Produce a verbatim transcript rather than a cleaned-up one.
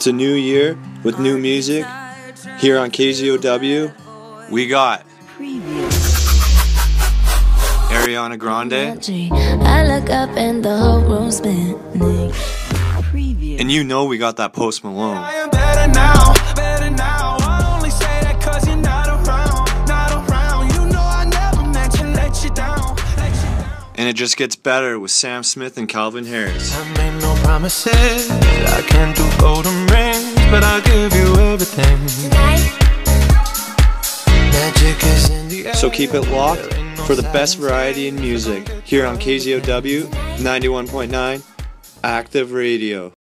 It's a new year with new music. Here on K Z O W, we got Ariana Grande. I look up and the whole room's spinning. And you know we got that Post Malone. I am better now, better now. I only say that cause you're not around, not around. You know I never meant to let you down, let you down. And it just gets better with Sam Smith and Calvin Harris. I made no promises, I can't do golden rings, but I'll give you everything. Magic is in the air. So keep it locked for the best variety in music here on K Z O W ninety-one point nine Active Radio.